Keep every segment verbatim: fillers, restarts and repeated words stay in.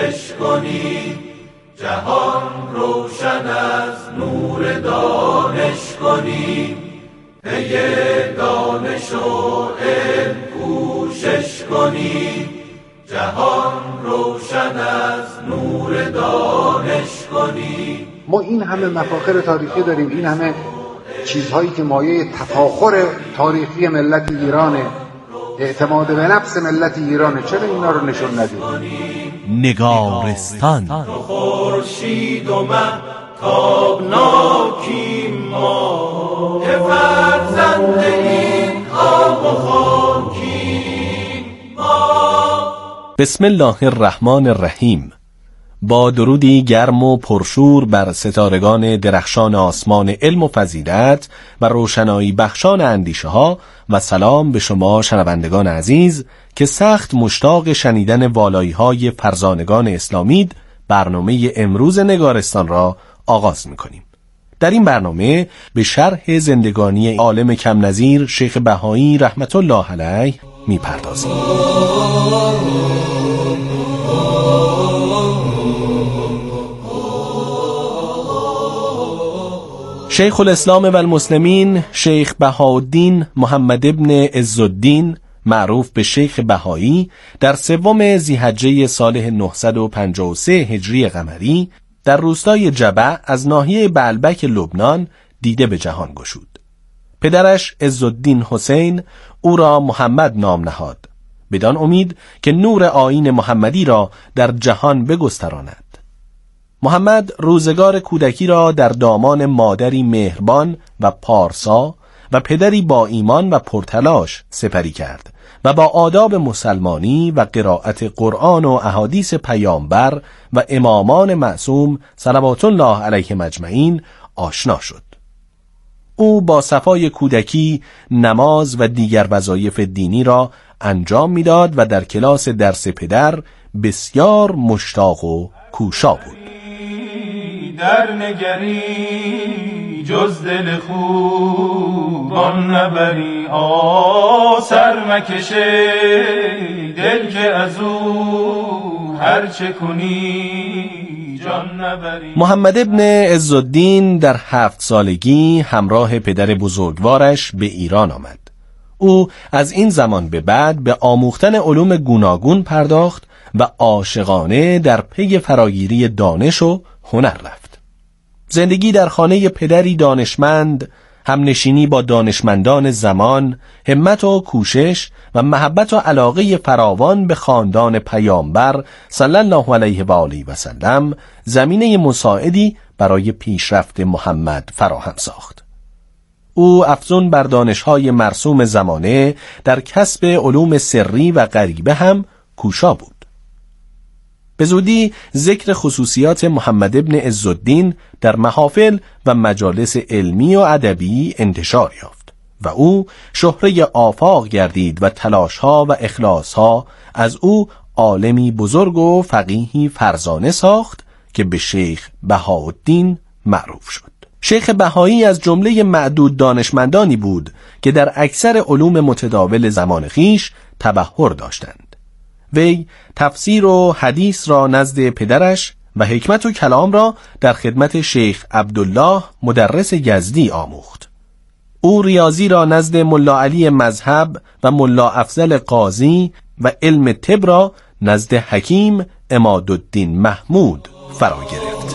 کوشش کنیم، جهان روشن از نور دانش کنیم. پی دانش و علم کوشش کنیم، جهان روشن از نور دانش کنیم. ما این همه مفاخر تاریخی داریم، این همه چیزهایی که مایه تفاخر تاریخی ملت ایرانه، اعتماد به نفس ملت ایرانه، چرا اینا رو نشون ندیم؟ نگارستان خورشید و مه تابناکیم ما، که فرزند این آب و خاکیم ما. بسم الله الرحمن الرحیم. با درودی گرم و پرشور بر ستارگان درخشان آسمان علم و فضیلت و روشنایی بخشان اندیشه ها و سلام به شما شنوندگان عزیز که سخت مشتاق شنیدن والایی های فرزانگان اسلامید، برنامه امروز نگارستان را آغاز می‌کنیم. در این برنامه به شرح زندگانی عالم کم نظیر شیخ بهایی رحمت الله علیه می‌پردازیم. شیخ الاسلام و المسلمین شیخ بهاءالدین محمد ابن عزالدین معروف به شیخ بهایی در سوم ذی‌حجه سال نهصد و پنجاه و سه هجری قمری در روستای جبع از ناحیه بعلبک لبنان دیده به جهان گشود. پدرش عزالدین حسین او را محمد نام نهاد، بدان امید که نور آیین محمدی را در جهان بگستراند. محمد روزگار کودکی را در دامان مادری مهربان و پارسا و پدری با ایمان و پرتلاش سپری کرد و با آداب مسلمانی و قرائت قرآن و احادیث پیامبر و امامان معصوم صلوات الله علیهم اجمعین آشنا شد. او با صفای کودکی نماز و دیگر وظایف دینی را انجام میداد و در کلاس درس پدر بسیار مشتاق و کوشا بود. در نگری جز دل خوبان نبری، آ سر مکشه دل که از او هر چه کنی جان نبری. محمد ابن عزالدین در هفت سالگی همراه پدر بزرگوارش به ایران آمد. او از این زمان به بعد به آموختن علوم گوناگون پرداخت و عاشقانه در پی فراگیری دانش و هنر رفت. زندگی در خانه پدری دانشمند، همنشینی با دانشمندان زمان، همت و کوشش و محبت و علاقه فراوان به خاندان پیامبر صلی الله علیه و آله و سلم زمینه مساعدی برای پیشرفت محمد فراهم ساخت. او افزون بر دانش‌های مرسوم زمانه در کسب علوم سری و غریبه هم کوشا بود. به زودی ذکر خصوصیات محمد ابن عزالدین در محافل و مجالس علمی و ادبی انتشار یافت و او شهره آفاق گردید و تلاش‌ها و اخلاص‌ها از او عالمی بزرگ و فقیهی فرزانه ساخت که به شیخ بهاءالدین معروف شد. شیخ بهایی از جمله معدود دانشمندانی بود که در اکثر علوم متداول زمان خیش تبحر داشتند. وی تفسیر و حدیث را نزد پدرش و حکمت و کلام را در خدمت شیخ عبدالله مدرس یزدی آموخت. او ریاضی را نزد ملا علی مذهب و ملا افضل قاضی و علم طب را نزد حکیم عمادالدین محمود فرا گرفت.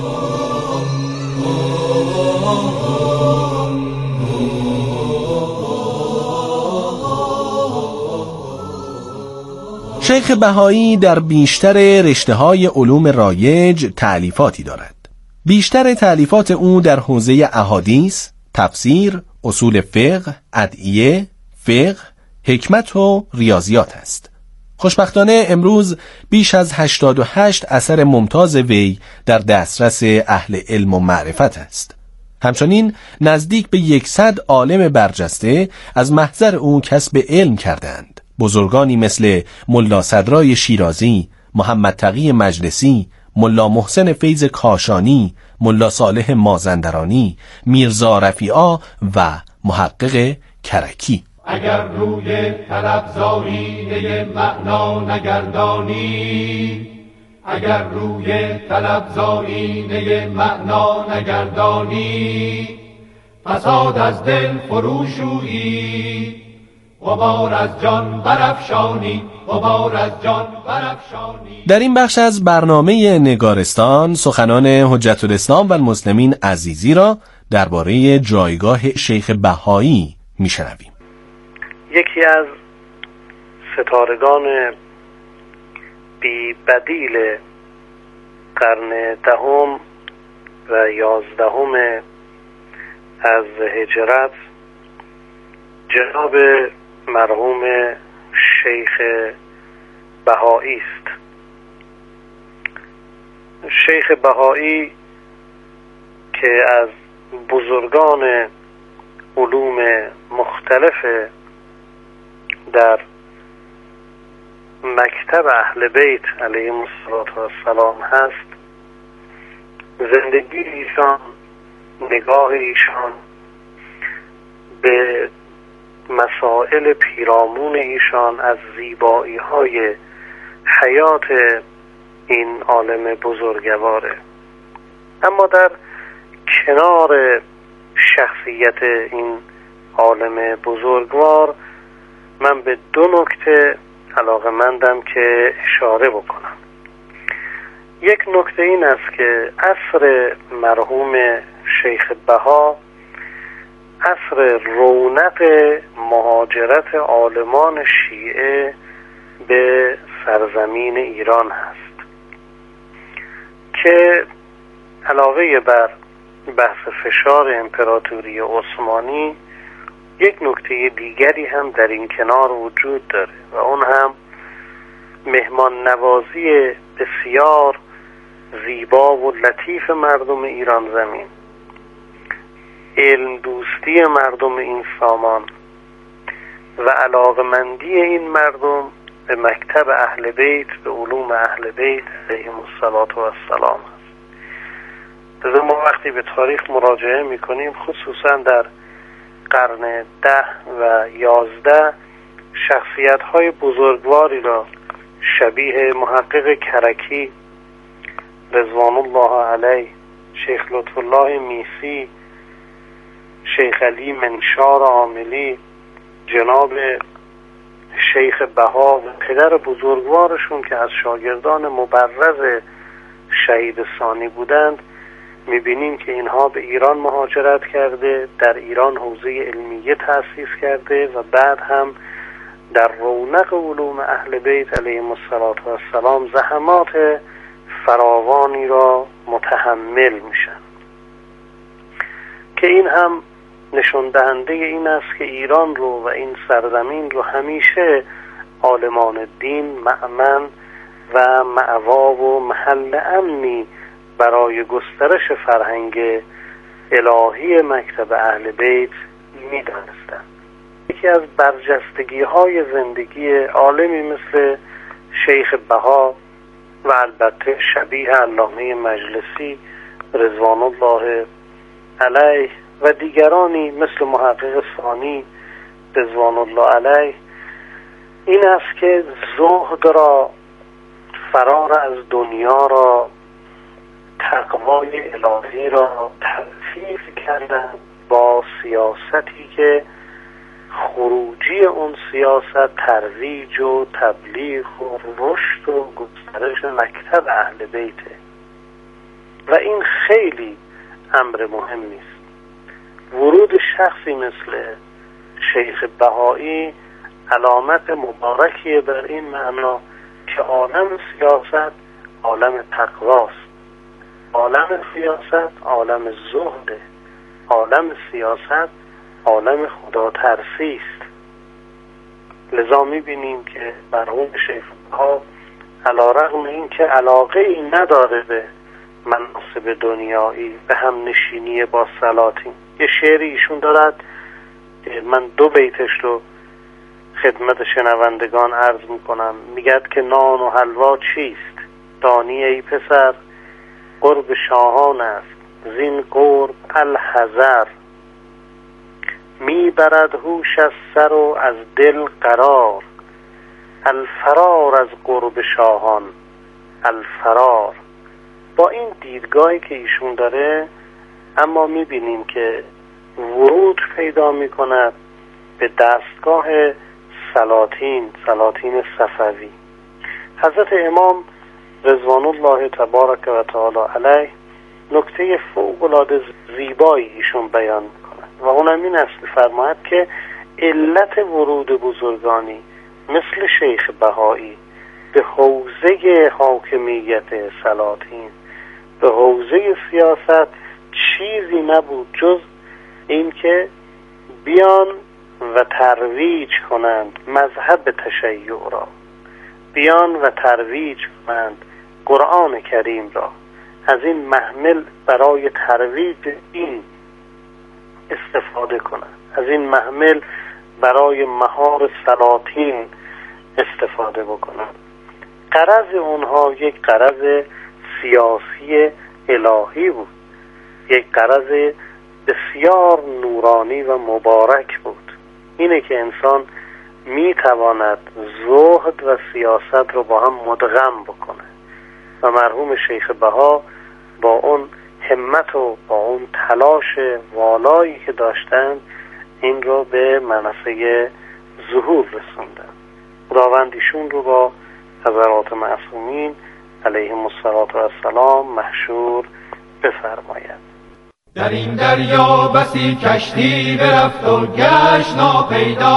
شیخ بهایی در بیشتر رشته‌های علوم رایج تألیفاتی دارد. بیشتر تألیفات او در حوزه احادیث، تفسیر، اصول فقه، ادعیه، فقه، حکمت و ریاضیات است. خوشبختانه امروز بیش از هشتاد و هشت اثر ممتاز وی در دسترس اهل علم و معرفت است. همچنین نزدیک به صد عالم برجسته از محضر او کسب علم کردند. بزرگانی مثل ملا صدرای شیرازی، محمد تقی مجلسی، ملا محسن فیض کاشانی، ملا صالح مازندرانی، میرزا رفیعا و محقق کرکی. اگر روی طلب زاویه معنا نگردانی، اگر روی طلب زایینه معنا نگردانی، فساد از دل فروشویی، غبار از جان برافشانی، غبار از جان برافشانی. در این بخش از برنامه نگارستان سخنان حجت الاسلام و المسلمین عزیزی را درباره جایگاه شیخ بهایی میشنویم. یکی از ستارگان بی بدیل قرن دهم و یازدهم از هجرت جناب مرحوم شیخ بهایی است. شیخ بهایی که از بزرگان علوم مختلف در مکتب اهل بیت علیهم السلام هست، زندگی ایشان، نگاه ایشان به مسائل پیرامون ایشان از زیبایی های حیات این عالم بزرگواره. اما در کنار شخصیت این عالم بزرگوار من به دو نکته علاقه‌مندم که اشاره بکنم. یک نکته این است که عصر مرحوم شیخ بها عصر رونق مهاجرت عالمان شیعه به سرزمین ایران هست که علاوه بر بحث فشار امپراتوری عثمانی یک نکته دیگری هم در این کنار وجود داره و اون هم مهمان نوازی بسیار زیبا و لطیف مردم ایران زمین، علم دوستی مردم این سامان و علاقمندی این مردم به مکتب اهل بیت، به علوم اهل بیت علیهم السلام است. لذا ما وقتی به تاریخ مراجعه میکنیم خصوصا در قرن ده و یازده شخصیت های بزرگواری را شبیه محقق کرکی رضوان الله علیه، شیخ لطف الله میسی، شیخ علی منشار عاملی، جناب شیخ بها و پدر بزرگوارشون که از شاگردان مبرز شهید ثانی بودند، میبینیم که اینها به ایران مهاجرت کرده، در ایران حوزه علمیه تأسیس کرده و بعد هم در رونق علوم اهل بیت علیهم السلام زحمات فراوانی را متحمل میشن که این هم نشون دهنده این است که ایران رو و این سرزمین رو همیشه عالمان دین مأمن و مأوا و محل امنی برای گسترش فرهنگ الهی مکتب اهل بیت می‌دانستند. یکی از برجستگی های زندگی عالمی مثل شیخ بها و البته شبیه علامه مجلسی رضوان الله علیه و دیگرانی مثل محقق ثانی رضوان الله علیه این است که زهد را، فرار از دنیا را، تقوای الهی را تلفیق کردن با سیاستی که خروجی اون سیاست ترویج و تبلیغ و رشد و گسترش مکتب اهل بیته و این خیلی امر مهمی است. ورود شخصی مثل شیخ بهایی علامت مبارکیه بر این معنا که عالم سیاست عالم تقواست، عالم سیاست عالم زهده، عالم سیاست عالم خدا ترسی است. لذا میبینیم که مرحوم شیخ بها علیرغم این که علاقه ای نداره به مناصب دنیایی، به هم نشینی با سلاطین، یه شعری ایشون دارد، من دو بیتش رو خدمت شنوندگان عرض میکنم. میگد که نان و حلوا چیست؟ دانی ای پسر قرب شاهان است، زین قرب الحذر. میبرد هوش از سر و از دل قرار، الفرار از قرب شاهان الفرار. با این دیدگاهی که ایشون داره اما میبینیم که ورود پیدا میکند به دستگاه سلاطین سلاطین صفوی. حضرت امام رضوان الله تبارک و تعالی علیه نکته فوق‌العاده زیبایی ایشون بیان میکنند و اونم این است فرماید که علت ورود بزرگانی مثل شیخ بهایی به حوزه حاکمیت سلاطین، به حوزه سیاست چیزی نبود جز این که بیان و ترویج کنند مذهب تشیع را، بیان و ترویج کنند قرآن کریم را، از این محمل برای ترویج این استفاده کنند، از این محمل برای مهار سلاطین استفاده بکنند. غرض اونها یک غرض سیاسی الهی بود، یک غرض بسیار نورانی و مبارک بود. اینه که انسان میتواند زهد و سیاست رو با هم مدغم بکنه و مرحوم شیخ بها با اون همت و با اون تلاش والایی که داشتن این رو به منصه ظهور رسوندن. خداوند ایشون رو با حضرات معصومین علیهم السلام محشور بفرماید. در این دریا بسی کشتی برفت و گشت ناپیدا،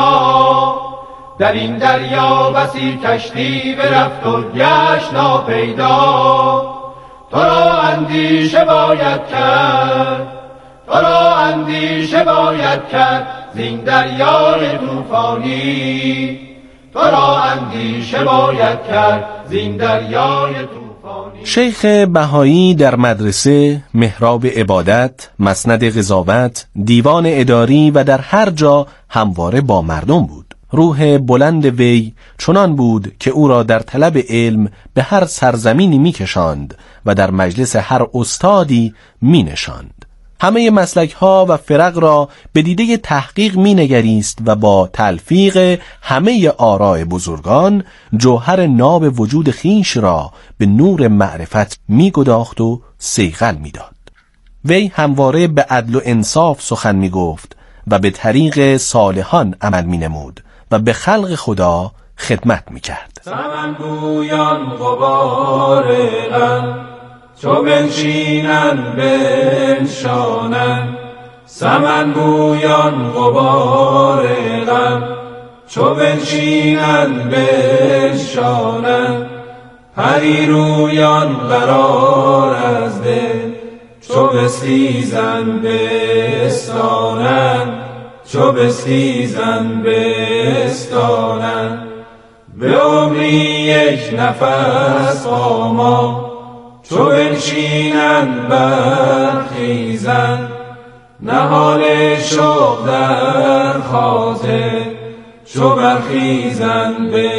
در این دریا بسی کشتی برفت و گشت ناپیدا. تو را اندیشه باید کرد، تو را اندیشه باید کرد زین دریای طوفانی، تو را اندیشه باید کرد زین دریای طوفانی. شیخ بهایی در مدرسه، محراب عبادت، مسند قضاوت، دیوان اداری و در هر جا همواره با مردم بود. روح بلند وی چنان بود که او را در طلب علم به هر سرزمینی می‌کشاند و در مجلس هر استادی می‌نشاند. همه مسلک ها و فرق را به دیده تحقیق می نگریست و با تلفیق همه آراء بزرگان جوهر ناب وجود خیش را به نور معرفت می گداخت و صیقل می داد. وی همواره به عدل و انصاف سخن می گفت و به طریق صالحان عمل می نمود و به خلق خدا خدمت می کرد. سمن گویان غبار غم چو بنشینن بنشانن، سمن گویان غبار غم چو بنشینن بنشانن. پری رویان قرار از دل چو بستیزن بستانن، چو بستیزن بستانن. به عمری یک نفس قاما چو بنشینن برخیزن، نهال شوق در خاطر چو برخیزن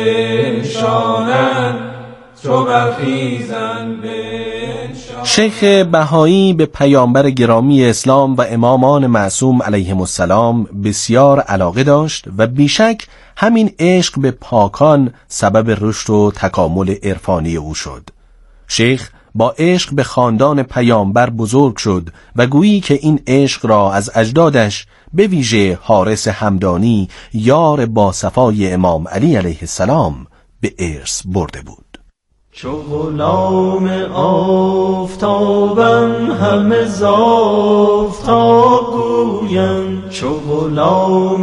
بنشانن، چو برخیزن بنشانن. شیخ بهایی به پیامبر گرامی اسلام و امامان معصوم علیهم السلام بسیار علاقه داشت و بیشک همین عشق به پاکان سبب رشد و تکامل عرفانی او شد. شیخ با عشق به خاندان پیامبر بزرگ شد و گویی که این عشق را از اجدادش به ویژه حارس همدانی یار با صفای امام علی علیه السلام به ارث برده بود. چو غلام آفتابم همه ز آفتاب گویم، چو غلام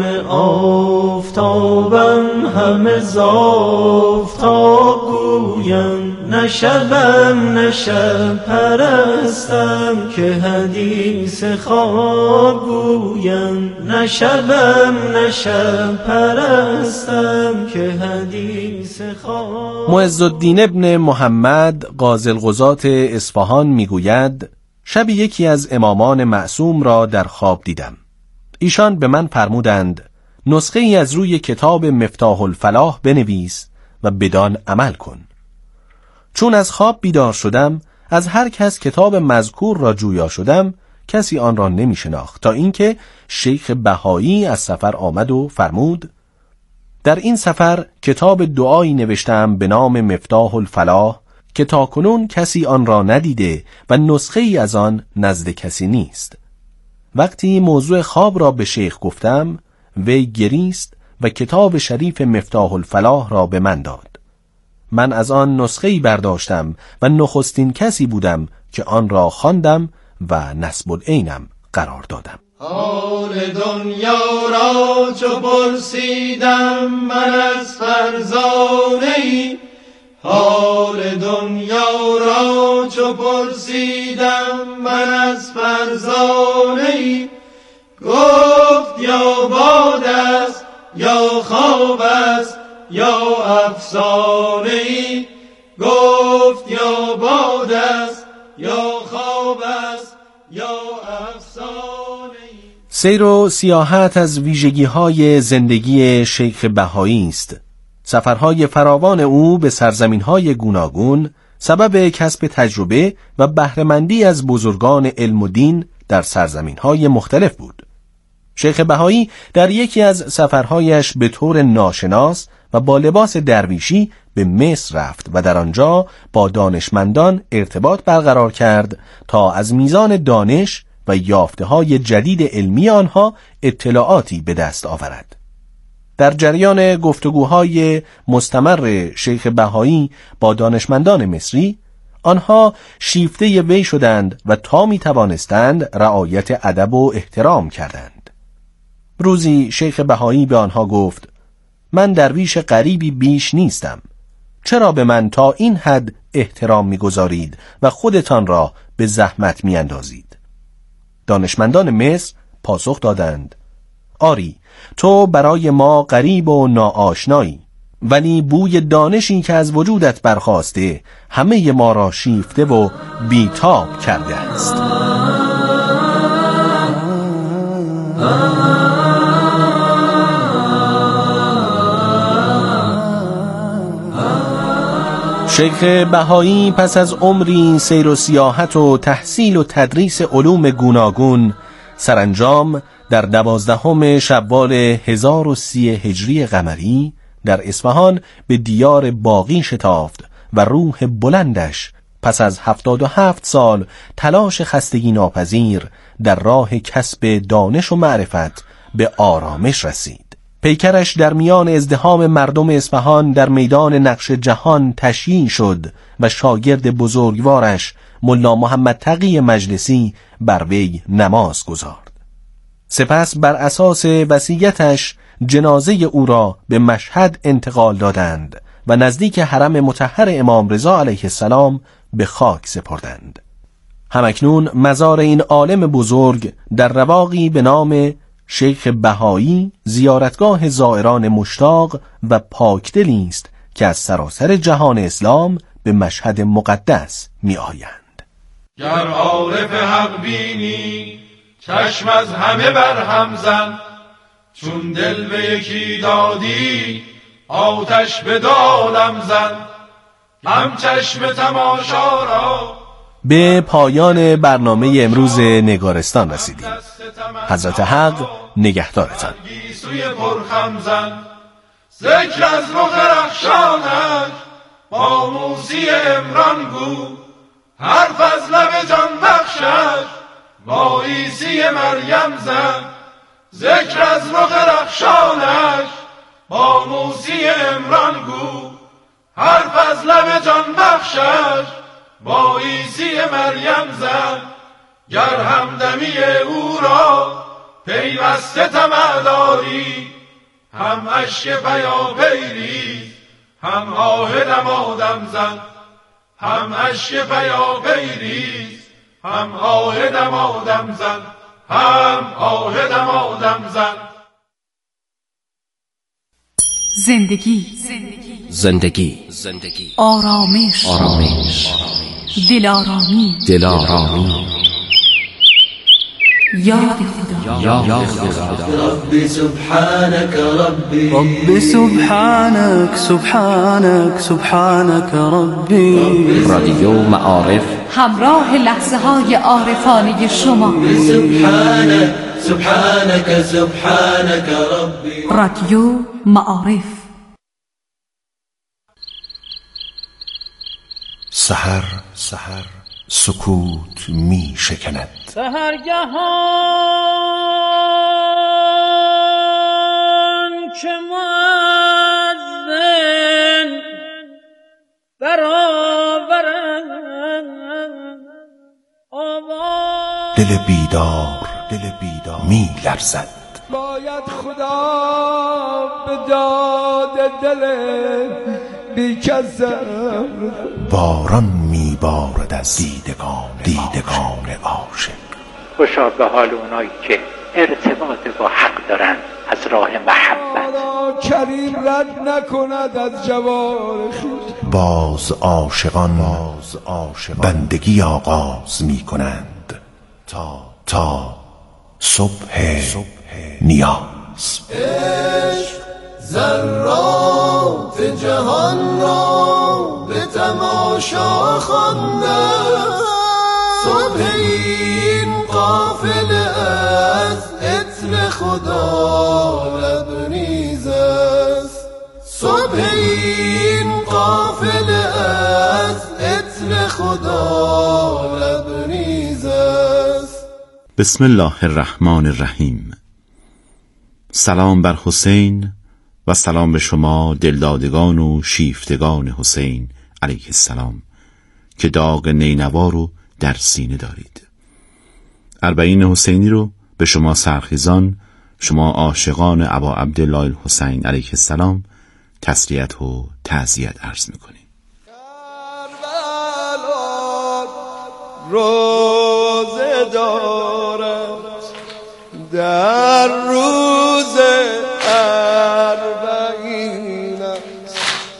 آفتابم همه ز آفتاب گویم. نشبم نشب پرستم که حدیث خواب گویم، نشبم نشب پرستم که حدیث خواب. معزالدین ابن محمد قاضی القضات اصفهان میگوید شب یکی از امامان معصوم را در خواب دیدم. ایشان به من فرمودند نسخه ای از روی کتاب مفتاح الفلاح بنویس و بدان عمل کن. چون از خواب بیدار شدم از هر کس کتاب مذکور را جویا شدم کسی آن را نمی شناخت تا اینکه شیخ بهایی از سفر آمد و فرمود در این سفر کتاب دعایی نوشتم به نام مفتاح الفلاح که تاکنون کسی آن را ندیده و نسخه ای از آن نزد کسی نیست. وقتی موضوع خواب را به شیخ گفتم، وی گریست و کتاب شریف مفتاح الفلاح را به من داد. من از آن نسخه ای برداشتم و نخستین کسی بودم که آن را خواندم و نصب العینم قرار دادم. حال دنیا را چو پرسیدم من از فرزانه‌ای، حال دنیا را چو پرسیدم من از فرزانه‌ای، گفت یا باد است یا خواب است یا افسانه‌ای، گفت یا باد است یا خواب است یا افسانه‌ای. سیر و سیاحت از ویژگی‌های زندگی شیخ بهایی است. سفرهای فراوان او به سرزمین‌های گوناگون سبب کسب تجربه و بهره‌مندی از بزرگان علم و دین در سرزمین‌های مختلف بود. شیخ بهایی در یکی از سفرهایش به طور ناشناس و با لباس درویشی به مصر رفت و در آنجا با دانشمندان ارتباط برقرار کرد تا از میزان دانش و یافته‌های جدید علمی آنها اطلاعاتی به دست آورد. در جریان گفتگوهای مستمر شیخ بهایی با دانشمندان مصری، آنها شیفته وی شدند و تا می توانستند رعایت ادب و احترام کردند. روزی شیخ بهایی به آنها گفت: من درویش غریبی بیش نیستم، چرا به من تا این حد احترام می‌گذارید و خودتان را به زحمت می‌اندازید؟ دانشمندان مصر پاسخ دادند: آری، تو برای ما غریب و ناآشنایی، ولی بوی دانشی که از وجودت برخاسته همه ما را شیفته و بیتاب کرده است. شیخ بهایی پس از عمری سیر و سیاحت و تحصیل و تدریس علوم گوناگون، سرانجام در دوازدهم شوال هزار و سی هجری قمری در اصفهان به دیار باقی شتافت و روح بلندش پس از هفتاد و هفت سال تلاش خستگی ناپذیر در راه کسب دانش و معرفت به آرامش رسید. پیکرش در میان ازدحام مردم اصفهان در میدان نقش جهان تشییع شد و شاگرد بزرگوارش ملا محمد تقی مجلسی بر وی نماز گذارد. سپس بر اساس وصیتش جنازه او را به مشهد انتقال دادند و نزدیک حرم مطهر امام رضا علیه السلام به خاک سپردند. همکنون مزار این عالم بزرگ در رواقی به نام شیخ بهایی زیارتگاه زائران مشتاق و پاکدلی است که از سراسر جهان اسلام به مشهد مقدس می آیند. گر عارف حق بینی چشم از همه بر هم زن، چون دل به یکی دادی آتش به دالم زن، هم چشم تماشا را. به پایان برنامه امروز نگارستان رسیدیم. حضرت حق نگهدارتان. گیسوی پرخم زن، ذکر از رخ رخشانش با موسی عمران گو، حرف از لب جان بخشش با عیسی مریم زن، ذکر از رخ رخشانش با موسی عمران گو، حرف از لب جان بخشش با عیسی مریم زن، گر همدمی او را پیوسته طمع داری، هم اشک پیاپیری هم آه دمادم زن، هم اشک پیاپیری هم آه دمادم زن، هم آه دمادم زن. زندگی زندگی زندگی آرامش آرامش دلارامی دلارامی یاد خدا یاد خدا. ربی سبحانك ربی رب سبحانك سبحانك سبحانك ربي. رادیو معارف همراه لحظه های عارفانه شما. سبحانك سبحانك سبحانك ربی. رادیو معارف. سحر سحر سکوت می شکند. سحرگهان که مؤذن برآورد آواز، دل بیدار دل بیدار می لرزد. باید خدا به داد دل بیکسم. باران می بارد از دیدگان دیدگان عاشق. خوشا به حال اونایی که ارتباط با حق دارن از راه محبت. کریم رد نکند از جوار خویش. باز عاشقان باز عاشقان بندگی آغاز می کنند تا تا صبح صبح نیاز. عشق ذرات جهان را به تماشا خوانده، صبح این قافله از عطر خدا لبریز است. صبح این قافله از عطر خدا لبریز است. بسم الله الرحمن الرحیم. سلام بر حسین و سلام به شما دلدادگان و شیفتگان حسین علیه السلام که داغ نینوا رو در سینه دارید. اربعین حسینی رو به شما سرخیزان، شما عاشقان ابا عبدالله الحسین علیه السلام تسلیت و تعزیت عرض میکنیم. روزه دارد در روز اربعین است،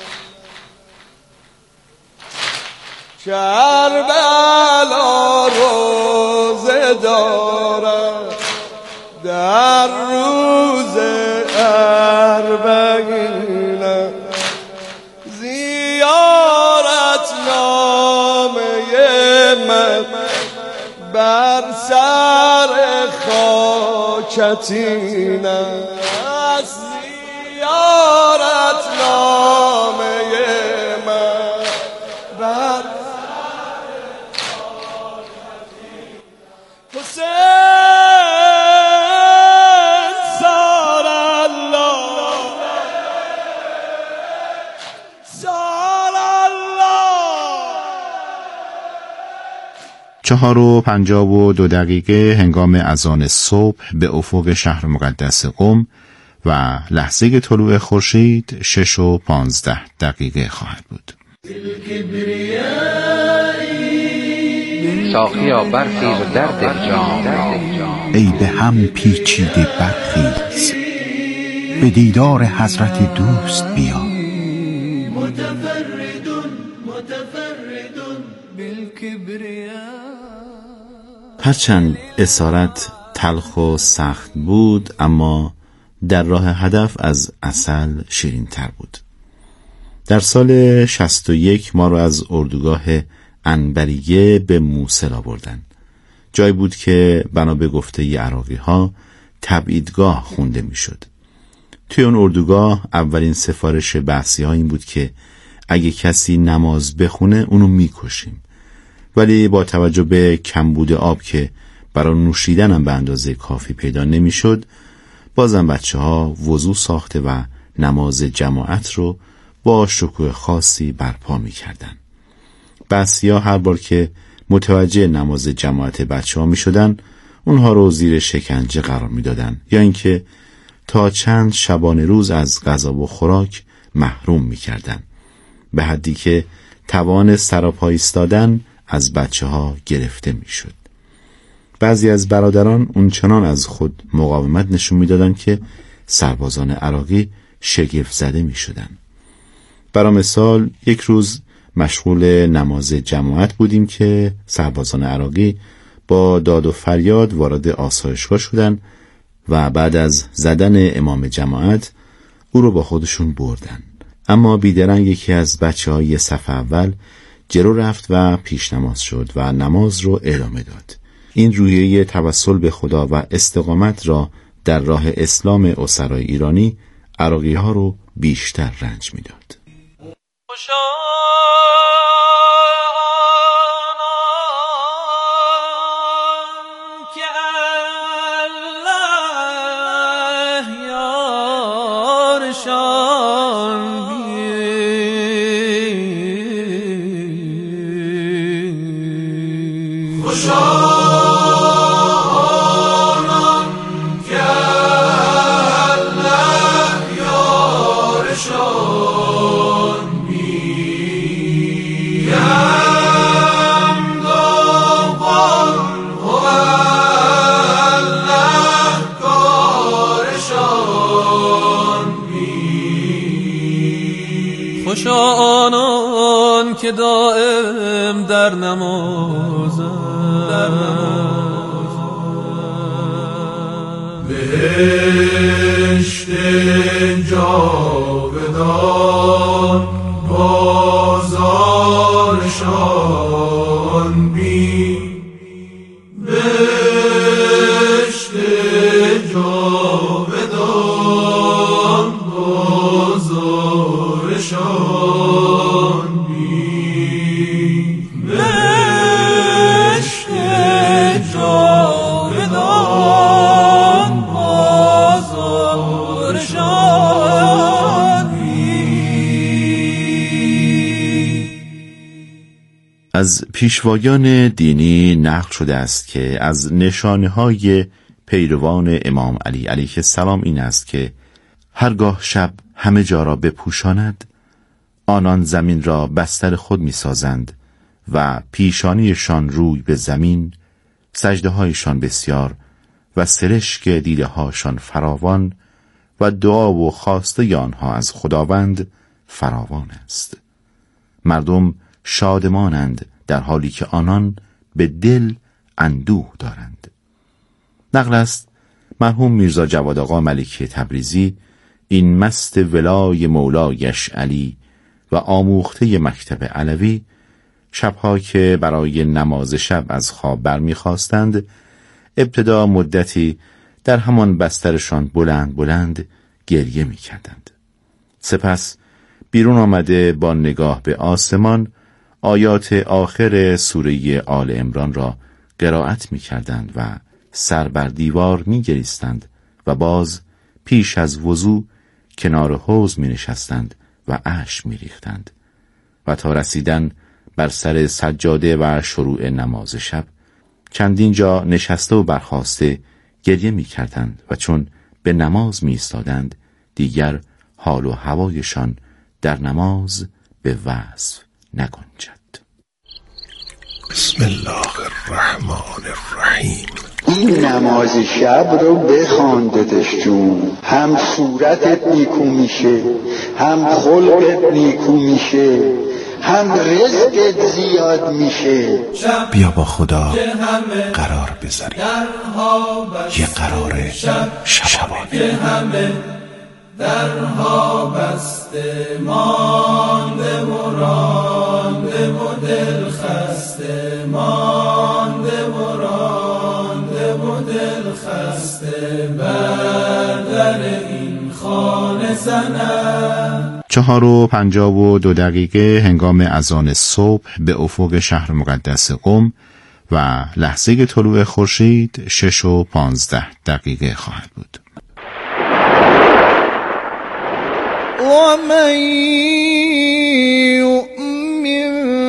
کربلا روزه دارد در روز اربعین است. زیارت نامه من بر سر خاکتین است. زیارت نامه من بر سر خاکتین. حسین سار الله سار الله. چهار و پنجاه و دو دقیقه هنگام اذان صبح به افق شهر مقدس قم و لحظه طلوع خورشید شش و پانزده دقیقه خواهد بود. ساقیا برخیز و در دل جام، ای به هم پیچیده برخیز، به دیدار حضرت دوست بیا. متفردون متفردون بالکبریا. هرچند اسارت تلخ و سخت بود، اما در راه هدف از عسل شیرین تر بود. در سال شصت و یک ما رو از اردوگاه عنبریه به موصل آوردن. جایی بود که بنا به گفته عراقی ها تبعیدگاه خونده می شد. توی اون اردوگاه اولین سفارش بحثی ها این بود که اگه کسی نماز بخونه اونو می کشیم. ولی با توجه به کمبود آب که برای نوشیدن هم به اندازه کافی پیدا نمی شد، بازم بچه ها وضو ساخته و نماز جماعت رو با شکوه خاصی برپا می کردن. بحثی‌ها هر بار که متوجه نماز جماعت بچه ها می شدن، اونها رو زیر شکنجه قرار می دادن یا اینکه تا چند شبانه روز از غذا و خوراک محروم می کردن، به حدی که توان سراپا ایستادن از بچه ها گرفته می شد. بعضی از برادران اونچنان از خود مقاومت نشون می دادن که سربازان عراقی شگفت زده می شدن. برای مثال یک روز مشغول نماز جماعت بودیم که سربازان عراقی با داد و فریاد وارد آسایشگاه شدن و بعد از زدن امام جماعت او رو با خودشون بردن. اما بیدرنگ یکی از بچه های صف اول جلو رفت و پیش نماز شد و نماز رو ادامه داد. این روحیه توسل به خدا و استقامت را در راه اسلام اسرای ایرانی عراقی ها رو بیشتر رنج می داد. آنان که الله یارشان بی حمد و قل هو الله کارشان بی. خوشا آنان که دائم در نمازند، بهشت جاودان بازارشان بین. بهشت جاودان بازارشان بین. بهشت جاودان بازارشان بین. از پیشوایان دینی نقل شده است که از نشانه‌های پیروان امام علی علیه السلام این است که هرگاه شب همه جا را بپوشاند، آنان زمین را بستر خود می‌سازند و پیشانیشان روی به زمین، سجده‌هایشان بسیار و سرشک دیده‌هاشان فراوان و دعا و خواسته آنها از خداوند فراوان است. مردم شادمانند در حالی که آنان به دل اندوه دارند. نقل است مرحوم میرزا جواد آقا ملکی تبریزی، این مست ولای مولایش علی و آموخته مکتب علوی، شبها که برای نماز شب از خواب برمیخواستند، ابتدا مدتی در همان بسترشان بلند بلند گریه میکردند. سپس بیرون آمده با نگاه به آسمان آیات آخر سوره آل عمران را قرائت میکردند و سر بر دیوار میگریستند و باز پیش از وضو کنار حوض می نشستند و اشک می ریختند و تا رسیدن بر سر سجاده و شروع نماز شب چندین جا نشسته و برخاسته گریه می کردند و چون به نماز می ایستادند دیگر حال و هوایشان در نماز به وصف نگنجد. بسم الله الرحمن الرحیم. این نماز شب رو بخواندتش جون، هم صورتت نیکو میشه، هم خلقت نیکو میشه، هم رزقت زیاد میشه. بیا با خدا قرار بذاریم، یه قرار شبانه. درها بسته مانده و رانده و دل خسته، مانده و رانده و دل خسته، بر در این خانه زند. چهار و پنجاه و دو دقیقه هنگام اذان صبح به افق شهر مقدس قم و لحظه طلوع خورشید شش و پانزده دقیقه خواهد بود. ومن يؤمن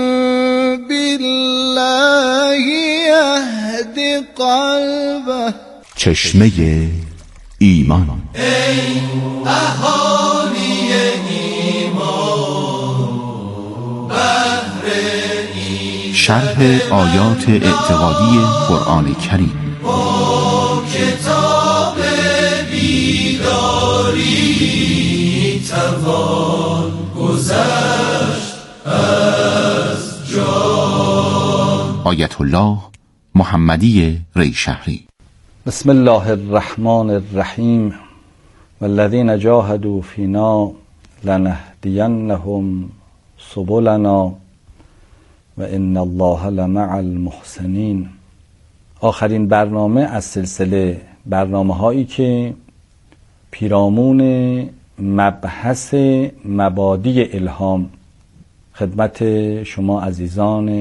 بالله يهد قلبه. چشمه ایمان. ای اهالی ایمان، بهر این شرح آیات اعتقادی قرآن کریم با کتاب بیداری توان گذشت از جان. آیت الله محمدی ریشهری. بسم الله الرحمن الرحیم. والذین جاهدوا فینا لنهدینهم سبلنا و ان الله لمع المحسنین. آخرین برنامه از سلسله برنامه هایی که پیرامون مبحث مبادی الهام خدمت شما عزیزان